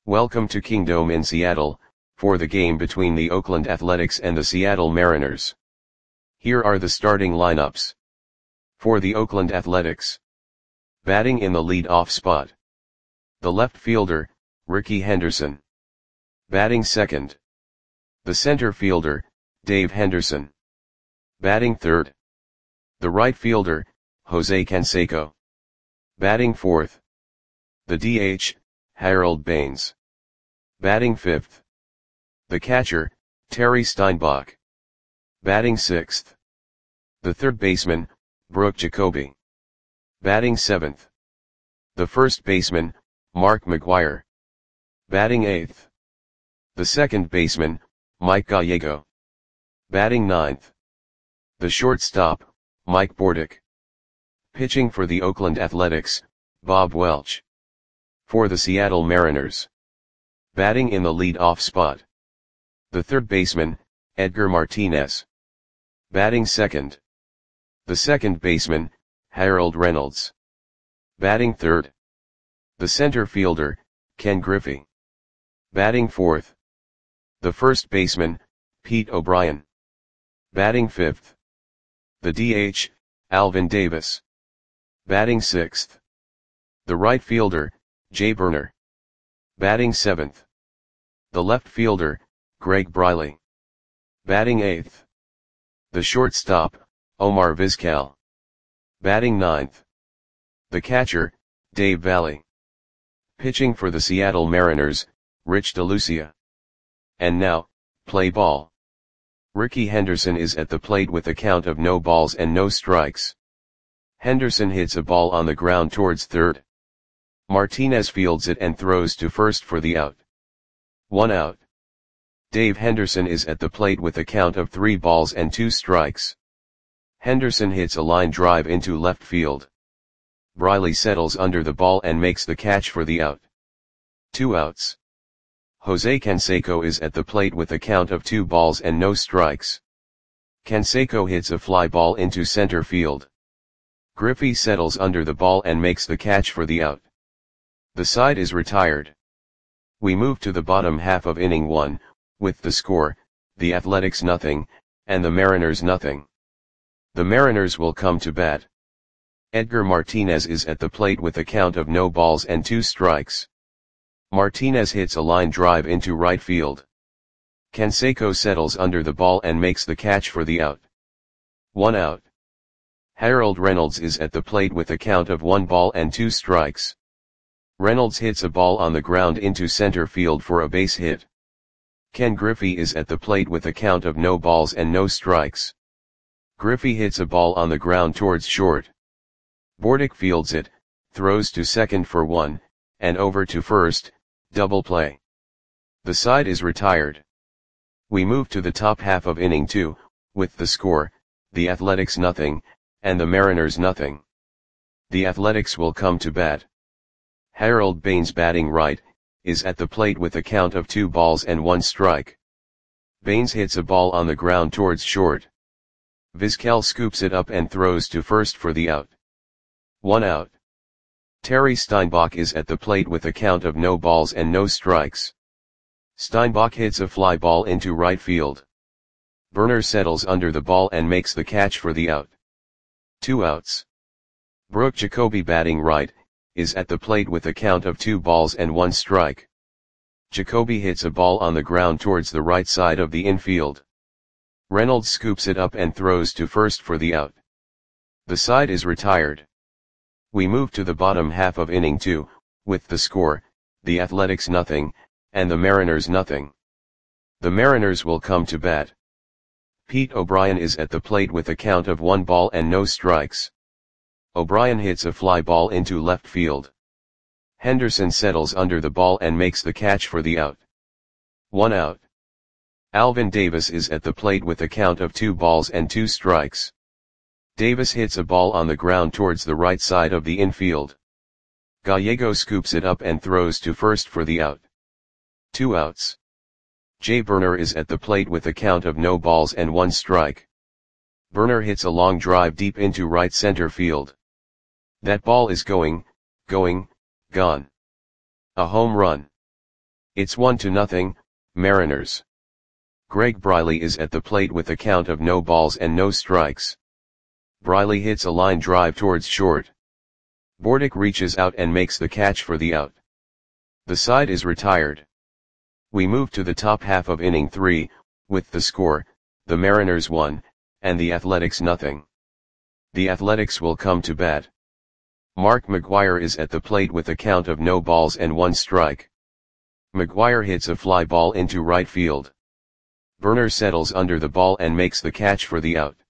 Welcome to Kingdome in Seattle, for the game between the Oakland Athletics and the Seattle Mariners. Here are the starting lineups. For the Oakland Athletics. Batting in the lead-off spot. The left fielder, Rickey Henderson. Batting second. The center fielder, Dave Henderson. Batting third. The right fielder, Jose Canseco. Batting fourth. The DH, Harold Baines. Batting fifth. The catcher, Terry Steinbach. Batting sixth. The third baseman, Brooke Jacoby. Batting seventh. The first baseman, Mark McGwire. Batting eighth. The second baseman, Mike Gallego. Batting ninth. The shortstop, Mike Bordick. Pitching for the Oakland Athletics, Bob Welch. For the Seattle Mariners. Batting in the lead-off spot. The third baseman, Edgar Martinez. Batting second. The second baseman, Harold Reynolds. Batting third. The center fielder, Ken Griffey. Batting fourth. The first baseman, Pete O'Brien. Batting fifth. The DH, Alvin Davis. Batting sixth. The right fielder, Jay Burner. Batting seventh. The left fielder, Greg Briley. Batting eighth. The shortstop, Omar Vizquel. Batting ninth. The catcher, Dave Valle. Pitching for the Seattle Mariners, Rich DeLucia. And now, play ball. Rickey Henderson is at the plate with a count of no balls and no strikes. Henderson hits a ball on the ground towards third. Martinez fields it and throws to first for the out. 1 out. Dave Henderson is at the plate with a count of 3 balls and 2 strikes. Henderson hits a line drive into left field. Briley settles under the ball and makes the catch for the out. 2 outs. Jose Canseco is at the plate with a count of 2 balls and no strikes. Canseco hits a fly ball into center field. Griffey settles under the ball and makes the catch for the out. The side is retired. We move to the bottom half of inning 1, with the score, the Athletics nothing, and the Mariners nothing. The Mariners will come to bat. Edgar Martinez is at the plate with a count of no balls and 2 strikes. Martinez hits a line drive into right field. Canseco settles under the ball and makes the catch for the out. 1 out. Harold Reynolds is at the plate with a count of 1 ball and 2 strikes. Reynolds hits a ball on the ground into center field for a base hit. Ken Griffey is at the plate with a count of no balls and no strikes. Griffey hits a ball on the ground towards short. Bordick fields it, throws to second for 1, and over to first, double play. The side is retired. We move to the top half of inning 2, with the score, the Athletics nothing, and the Mariners nothing. The Athletics will come to bat. Harold Baines batting right, is at the plate with a count of 2 balls and 1 strike. Baines hits a ball on the ground towards short. Vizquel scoops it up and throws to first for the out. 1 out. Terry Steinbach is at the plate with a count of no balls and no strikes. Steinbach hits a fly ball into right field. Burner settles under the ball and makes the catch for the out. 2 outs. Brooke Jacoby batting right, is at the plate with a count of 2 balls and 1 strike. Jacoby hits a ball on the ground towards the right side of the infield. Reynolds scoops it up and throws to first for the out. The side is retired. We move to the bottom half of inning 2, with the score, the Athletics nothing, and the Mariners nothing. The Mariners will come to bat. Pete O'Brien is at the plate with a count of 1 ball and no strikes. O'Brien hits a fly ball into left field. Henderson settles under the ball and makes the catch for the out. 1 out. Alvin Davis is at the plate with a count of 2 balls and 2 strikes. Davis hits a ball on the ground towards the right side of the infield. Gallego scoops it up and throws to first for the out. 2 outs. Jay Burner is at the plate with a count of no balls and 1 strike. Burner hits a long drive deep into right center field. That ball is gone. A home run. It's 1-0, Mariners. Greg Briley is at the plate with a count of no balls and no strikes. Briley hits a line drive towards short. Bordick reaches out and makes the catch for the out. The side is retired. We move to the top half of inning 3, with the score, the Mariners 1, and the Athletics nothing. The Athletics will come to bat. Mark McGwire is at the plate with a count of no balls and 1 strike. McGwire hits a fly ball into right field. Burner settles under the ball and makes the catch for the out.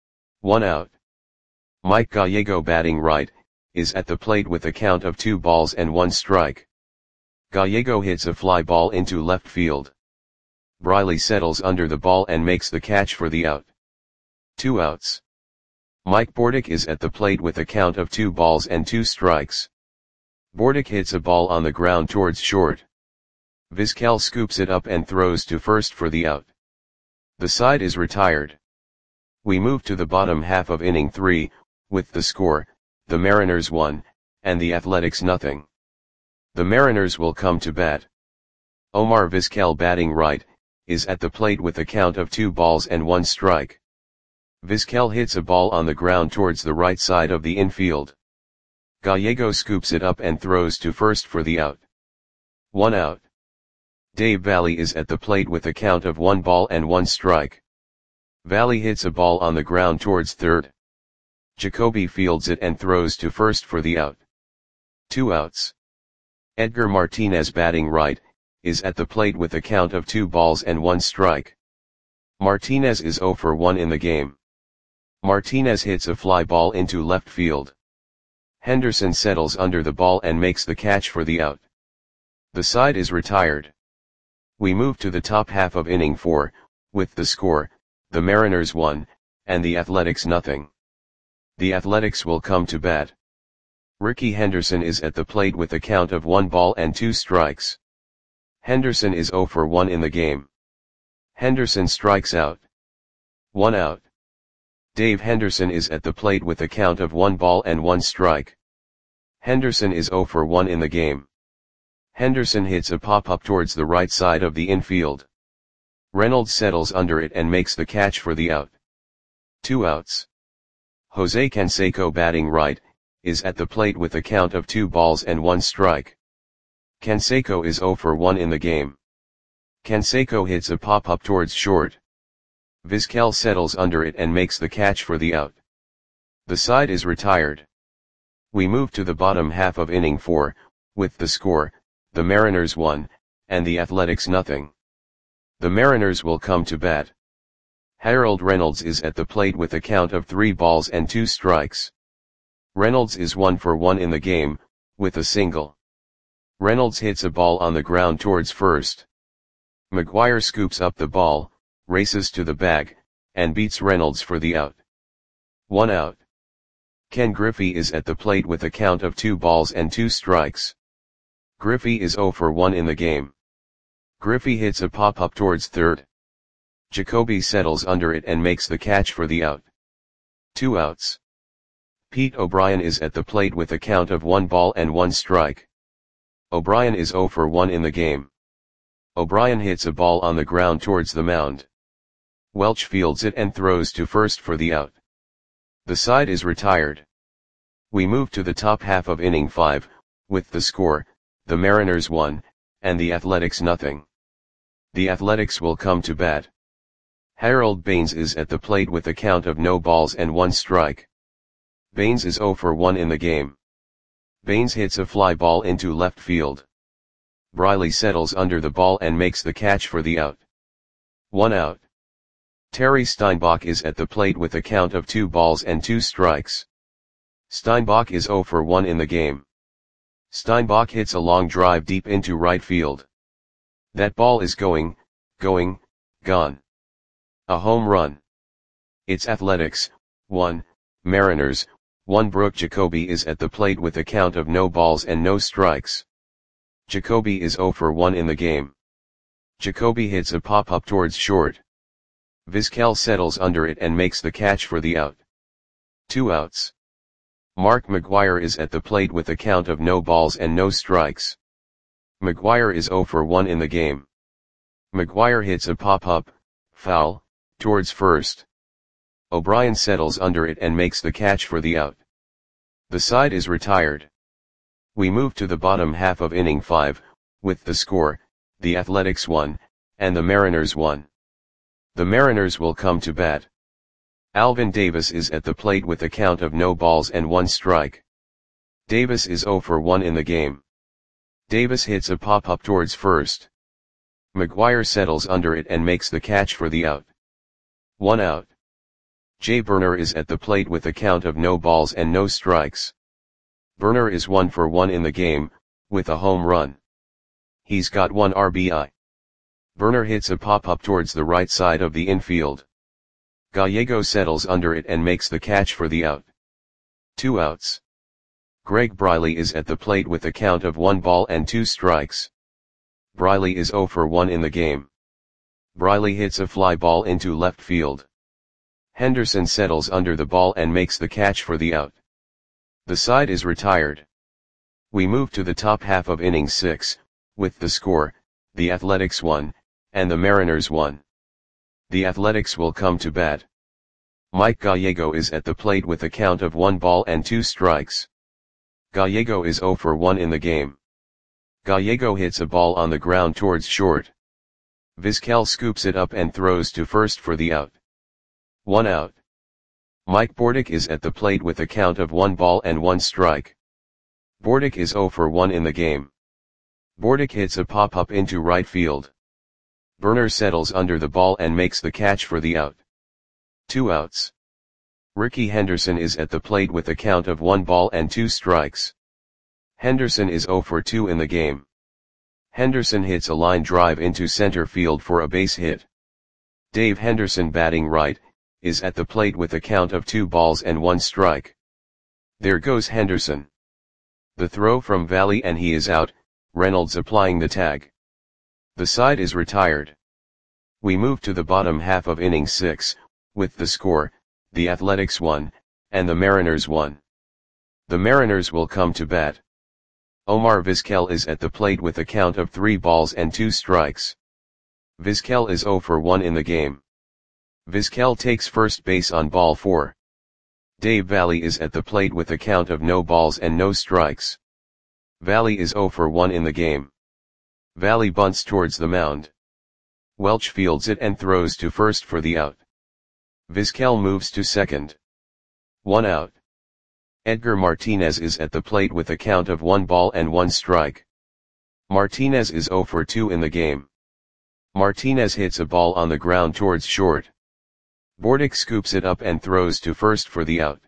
1 out. Mike Gallego, batting right, is at the plate with a count of 2 balls and 1 strike. Gallego hits a fly ball into left field. Briley settles under the ball and makes the catch for the out. 2 outs. Mike Bordick is at the plate with a count of 2 balls and 2 strikes. Bordick hits a ball on the ground towards short. Vizquel scoops it up and throws to first for the out. The side is retired. We move to the bottom half of inning 3, with the score, the Mariners 1, and the Athletics nothing. The Mariners will come to bat. Omar Vizquel, batting right, is at the plate with a count of 2 balls and 1 strike. Vizquel hits a ball on the ground towards the right side of the infield. Gallego scoops it up and throws to first for the out. 1 out. Dave Valle is at the plate with a count of 1 ball and 1 strike. Valle hits a ball on the ground towards third. Jacoby fields it and throws to first for the out. 2 outs. Edgar Martinez, batting right, is at the plate with a count of 2 balls and 1 strike. Martinez is 0 for 1 in the game. Martinez hits a fly ball into left field. Henderson settles under the ball and makes the catch for the out. The side is retired. We move to the top half of inning 4, with the score, the Mariners 1, and the Athletics nothing. The Athletics will come to bat. Ricky Henderson is at the plate with a count of 1 ball and 2 strikes. Henderson is 0 for 1 in the game. Henderson strikes out. 1 out. Dave Henderson is at the plate with a count of 1 ball and 1 strike. Henderson is 0 for 1 in the game. Henderson hits a pop-up towards the right side of the infield. Reynolds settles under it and makes the catch for the out. 2 outs. Jose Canseco, batting right, is at the plate with a count of 2 balls and 1 strike. Canseco is 0 for 1 in the game. Canseco hits a pop-up towards short. Vizquel settles under it and makes the catch for the out. The side is retired. We move to the bottom half of inning 4, with the score, the Mariners 1, and the Athletics nothing. The Mariners will come to bat. Harold Reynolds is at the plate with a count of 3 balls and 2 strikes. Reynolds is 1 for 1 in the game, with a single. Reynolds hits a ball on the ground towards first. McGwire scoops up the ball, races to the bag, and beats Reynolds for the out. 1 out. Ken Griffey is at the plate with a count of 2 balls and 2 strikes. Griffey is 0 for 1 in the game. Griffey hits a pop-up towards third. Jacoby settles under it and makes the catch for the out. 2 outs. Pete O'Brien is at the plate with a count of 1 ball and 1 strike. O'Brien is 0 for 1 in the game. O'Brien hits a ball on the ground towards the mound. Welch fields it and throws to first for the out. The side is retired. We move to the top half of inning 5, with the score, the Mariners 1, and the Athletics nothing. The Athletics will come to bat. Harold Baines is at the plate with a count of no balls and 1 strike. Baines is 0 for 1 in the game. Baines hits a fly ball into left field. Briley settles under the ball and makes the catch for the out. 1 out. Terry Steinbach is at the plate with a count of 2 balls and 2 strikes. Steinbach is 0 for 1 in the game. Steinbach hits a long drive deep into right field. That ball is gone. A home run. It's Athletics, 1, Mariners, 1. Brooke Jacoby is at the plate with a count of no balls and no strikes. Jacoby is 0 for 1 in the game. Jacoby hits a pop-up towards short. Vizquel settles under it and makes the catch for the out. 2 outs. Mark McGwire is at the plate with a count of no balls and no strikes. McGuire is 0 for 1 in the game. McGuire hits a pop-up, foul, towards first. O'Brien settles under it and makes the catch for the out. The side is retired. We move to the bottom half of inning 5, with the score, the Athletics 1, and the Mariners 1. The Mariners will come to bat. Alvin Davis is at the plate with a count of no balls and 1 strike. Davis is 0 for 1 in the game. Davis hits a pop-up towards first. McGuire settles under it and makes the catch for the out. 1 out. Jay Burner is at the plate with a count of no balls and no strikes. Burner is 1 for 1 in the game, with a home run. He's got 1 RBI. Burner hits a pop-up towards the right side of the infield. Gallego settles under it and makes the catch for the out. 2 outs. Greg Briley is at the plate with a count of 1 ball and 2 strikes. Briley is 0 for 1 in the game. Briley hits a fly ball into left field. Henderson settles under the ball and makes the catch for the out. The side is retired. We move to the top half of inning 6, with the score, the Athletics 1, and the Mariners 1. The Athletics will come to bat. Mike Gallego is at the plate with a count of 1 ball and 2 strikes. Gallego is 0 for 1 in the game. Gallego hits a ball on the ground towards short. Vizquel scoops it up and throws to first for the out. 1 out. Mike Bordick is at the plate with a count of 1 ball and 1 strike. Bordick is 0 for 1 in the game. Bordick hits a pop-up into right field. Burner settles under the ball and makes the catch for the out. 2 outs. Ricky Henderson is at the plate with a count of 1 ball and 2 strikes. Henderson is 0 for 2 in the game. Henderson hits a line drive into center field for a base hit. Dave Henderson, batting right, is at the plate with a count of 2 balls and 1 strike. There goes Henderson. The throw from Valley and he is out, Reynolds applying the tag. The side is retired. We move to the bottom half of inning 6, with the score, the Athletics 1, and the Mariners 1. The Mariners will come to bat. Omar Vizquel is at the plate with a count of 3 balls and 2 strikes. Vizquel is 0 for 1 in the game. Vizquel takes first base on ball 4. Dave Valley is at the plate with a count of no balls and no strikes. Valley is 0 for 1 in the game. Valley bunts towards the mound. Welch fields it and throws to first for the out. Vizquel moves to second. 1 out. Edgar Martinez is at the plate with a count of 1 ball and 1 strike. Martinez is 0 for 2 in the game. Martinez hits a ball on the ground towards short. Bordick scoops it up and throws to first for the out.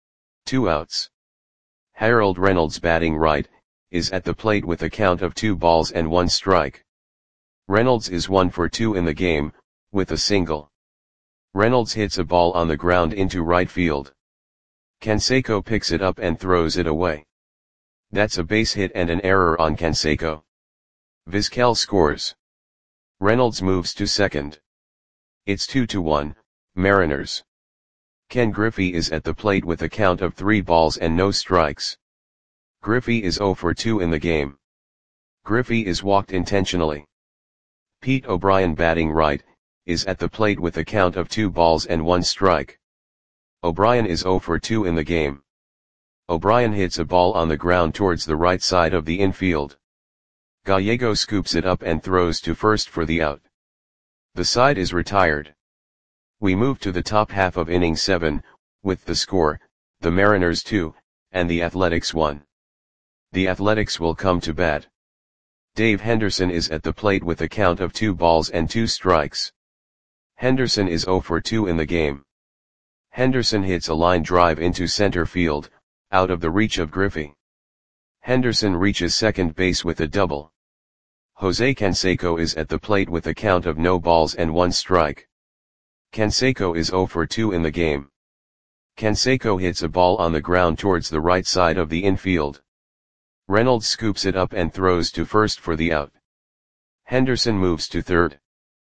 2 outs. Harold Reynolds, batting right, is at the plate with a count of 2 balls and 1 strike. Reynolds is 1 for 2 in the game, with a single. Reynolds hits a ball on the ground into right field. Canseco picks it up and throws it away. That's a base hit and an error on Canseco. Vizquel scores. Reynolds moves to second. It's 2-1, Mariners. Ken Griffey is at the plate with a count of 3 balls and no strikes. Griffey is 0 for 2 in the game. Griffey is walked intentionally. Pete O'Brien, batting right, is at the plate with a count of 2 balls and 1 strike. O'Brien is 0 for 2 in the game. O'Brien hits a ball on the ground towards the right side of the infield. Gallego scoops it up and throws to first for the out. The side is retired. We move to the top half of inning 7, with the score, the Mariners 2, and the Athletics 1. The Athletics will come to bat. Dave Henderson is at the plate with a count of 2 balls and 2 strikes. Henderson is 0 for 2 in the game. Henderson hits a line drive into center field, out of the reach of Griffey. Henderson reaches second base with a double. Jose Canseco is at the plate with a count of no balls and 1 strike. Canseco is 0 for 2 in the game. Canseco hits a ball on the ground towards the right side of the infield. Reynolds scoops it up and throws to first for the out. Henderson moves to third.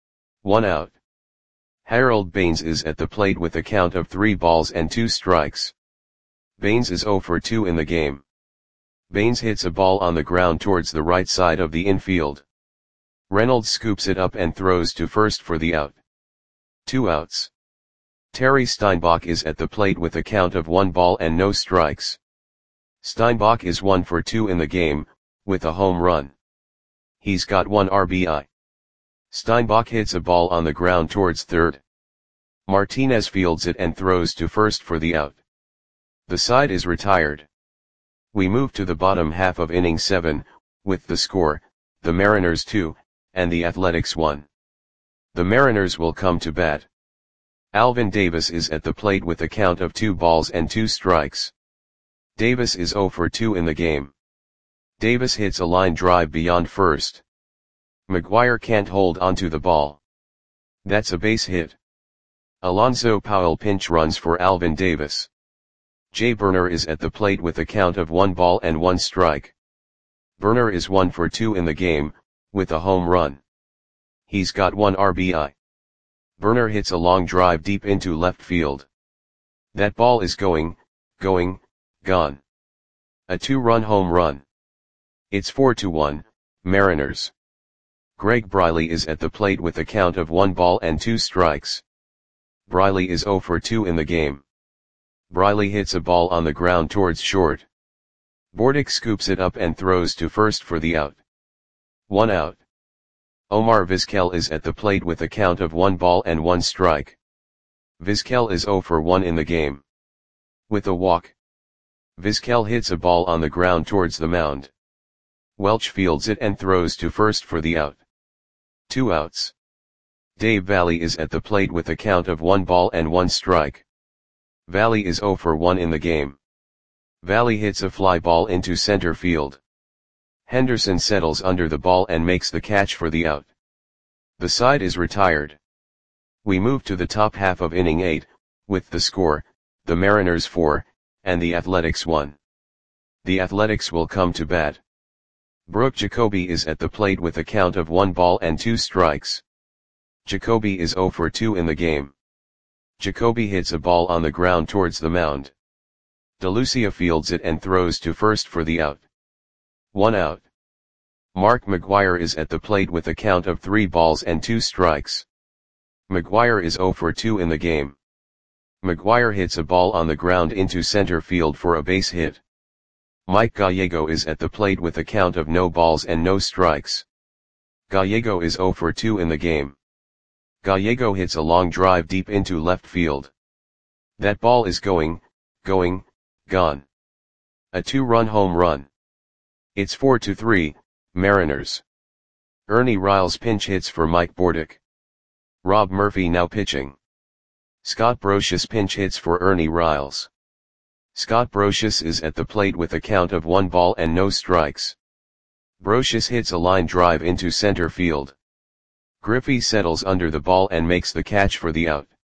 1 out. Harold Baines is at the plate with a count of 3 balls and 2 strikes. Baines is 0 for 2 in the game. Baines hits a ball on the ground towards the right side of the infield. Reynolds scoops it up and throws to first for the out. 2 outs. Terry Steinbach is at the plate with a count of 1 ball and no strikes. Steinbach is 1 for 2 in the game, with a home run. He's got 1 RBI. Steinbach hits a ball on the ground towards third. Martinez fields it and throws to first for the out. The side is retired. We move to the bottom half of inning 7, with the score, the Mariners 2, and the Athletics 1. The Mariners will come to bat. Alvin Davis is at the plate with a count of 2 balls and 2 strikes. Davis is 0 for 2 in the game. Davis hits a line drive beyond first. McGuire can't hold onto the ball. That's a base hit. Alonzo Powell pinch runs for Alvin Davis. Jay Burner is at the plate with a count of 1 ball and 1 strike. Burner is 1 for 2 in the game, with a home run. He's got 1 RBI. Burner hits a long drive deep into left field. That ball is gone. A 2-run home run. It's 4-1, Mariners. Greg Briley is at the plate with a count of 1 ball and 2 strikes. Briley is 0 for 2 in the game. Briley hits a ball on the ground towards short. Bordick scoops it up and throws to first for the out. 1 out. Omar Vizquel is at the plate with a count of 1 ball and 1 strike. Vizquel is 0 for 1 in the game. With a walk. Vizquel hits a ball on the ground towards the mound. Welch fields it and throws to first for the out. 2 outs. Dave Valley is at the plate with a count of 1 ball and 1 strike. Valley is 0 for 1 in the game. Valley hits a fly ball into center field. Henderson settles under the ball and makes the catch for the out. The side is retired. We move to the top half of inning 8, with the score, the Mariners 4, and the Athletics 1. The Athletics will come to bat. Brooke Jacoby is at the plate with a count of 1 ball and 2 strikes. Jacoby is 0 for 2 in the game. Jacoby hits a ball on the ground towards the mound. DeLucia fields it and throws to first for the out. 1 out. Mark McGuire is at the plate with a count of 3 balls and 2 strikes. McGuire is 0 for 2 in the game. McGuire hits a ball on the ground into center field for a base hit. Mike Gallego is at the plate with a count of no balls and no strikes. Gallego is 0 for 2 in the game. Gallego hits a long drive deep into left field. That ball is gone. A 2-run home run. It's 4-3, Mariners. Ernie Riles pinch hits for Mike Bordick. Rob Murphy now pitching. Scott Brocious pinch hits for Ernie Riles. Scott Brocious is at the plate with a count of 1 ball and no strikes. Brocious hits a line drive into center field. Griffey settles under the ball and makes the catch for the out.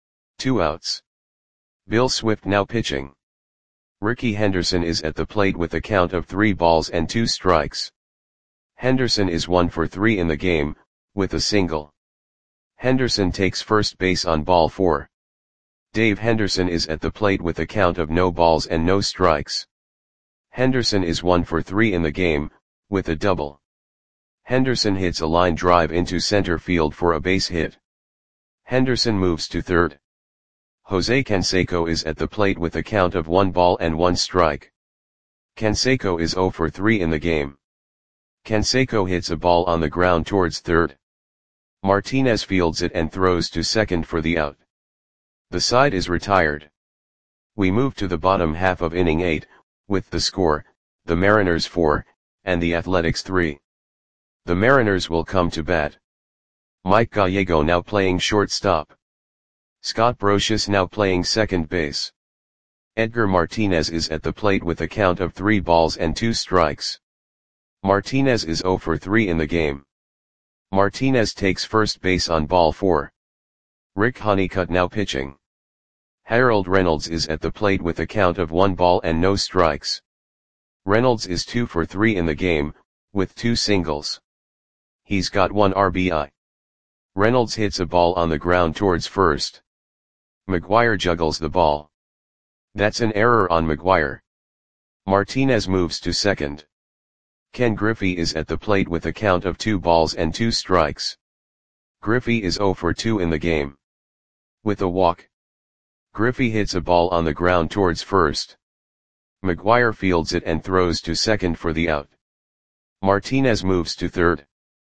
2 outs. Bill Swift now pitching. Ricky Henderson is at the plate with a count of 3 balls and 2 strikes. Henderson is 1 for 3 in the game, with a single. Henderson takes first base on ball 4. Dave Henderson is at the plate with a count of no balls and no strikes. Henderson is 1 for 3 in the game, with a double. Henderson hits a line drive into center field for a base hit. Henderson moves to third. Jose Canseco is at the plate with a count of 1 ball and 1 strike. Canseco is 0 for 3 in the game. Canseco hits a ball on the ground towards third. Martinez fields it and throws to second for the out. The side is retired. We move to the bottom half of inning 8, with the score, the Mariners 4, and the Athletics 3. The Mariners will come to bat. Mike Gallego now playing shortstop. Scott Brocious now playing second base. Edgar Martinez is at the plate with a count of 3 balls and 2 strikes. Martinez is 0 for 3 in the game. Martinez takes first base on ball 4. Rick Honeycutt now pitching. Harold Reynolds is at the plate with a count of 1 ball and no strikes. Reynolds is 2 for 3 in the game, with 2 singles. He's got 1 RBI. Reynolds hits a ball on the ground towards first. McGuire juggles the ball. That's an error on McGuire. Martinez moves to second. Ken Griffey is at the plate with a count of 2 balls and 2 strikes. Griffey is 0 for 2 in the game. With a walk, Griffey hits a ball on the ground towards first. McGuire fields it and throws to second for the out. Martinez moves to third.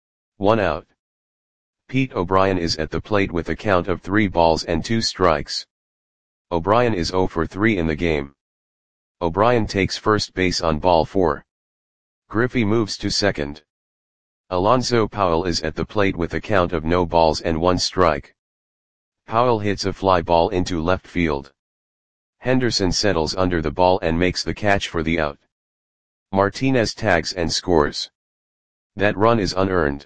1 out. Pete O'Brien is at the plate with a count of 3 balls and 2 strikes. O'Brien is 0 for 3 in the game. O'Brien takes first base on ball 4. Griffey moves to second. Alonzo Powell is at the plate with a count of no balls and 1 strike. Powell hits a fly ball into left field. Henderson settles under the ball and makes the catch for the out. Martinez tags and scores. That run is unearned.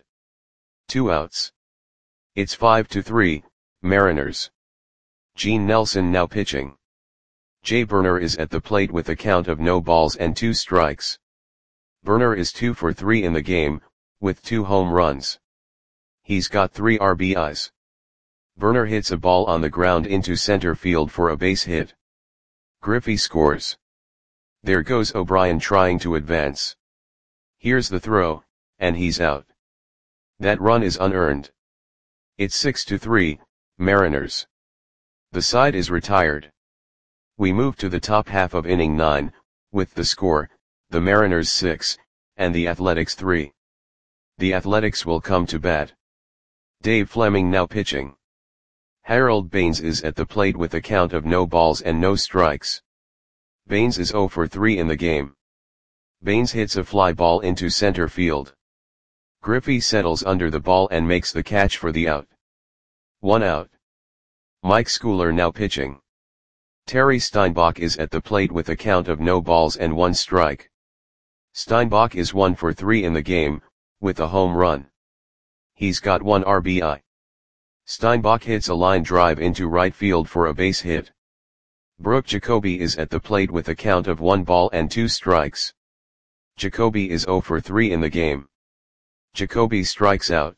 2 outs. It's 5-3, Mariners. Gene Nelson now pitching. Jay Burner is at the plate with a count of no balls and 2 strikes. Burner is 2 for 3 in the game, with 2 home runs. He's got 3 RBIs. Burner hits a ball on the ground into center field for a base hit. Griffey scores. There goes O'Brien trying to advance. Here's the throw, and he's out. That run is unearned. It's 6-3, Mariners. The side is retired. We move to the top half of inning 9, with the score, the Mariners 6, and the Athletics 3. The Athletics will come to bat. Dave Fleming now pitching. Harold Baines is at the plate with a count of no balls and no strikes. Baines is 0 for 3 in the game. Baines hits a fly ball into center field. Griffey settles under the ball and makes the catch for the out. 1 out. Mike Schooler now pitching. Terry Steinbach is at the plate with a count of no balls and 1 strike. Steinbach is 1 for 3 in the game, with a home run. He's got 1 RBI. Steinbach hits a line drive into right field for a base hit. Brooke Jacoby is at the plate with a count of 1 ball and 2 strikes. Jacoby is 0 for 3 in the game. Jacoby strikes out.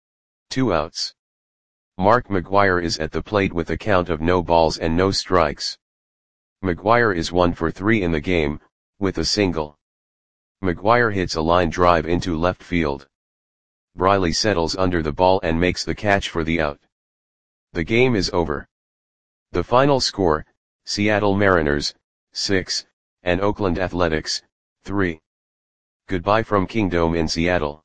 2 outs. Mark McGuire is at the plate with a count of no balls and no strikes. McGuire is 1 for 3 in the game, with a single. McGuire hits a line drive into left field. Briley settles under the ball and makes the catch for the out. The game is over. The final score, Seattle Mariners, 6, and Oakland Athletics, 3. Goodbye from Kingdome in Seattle.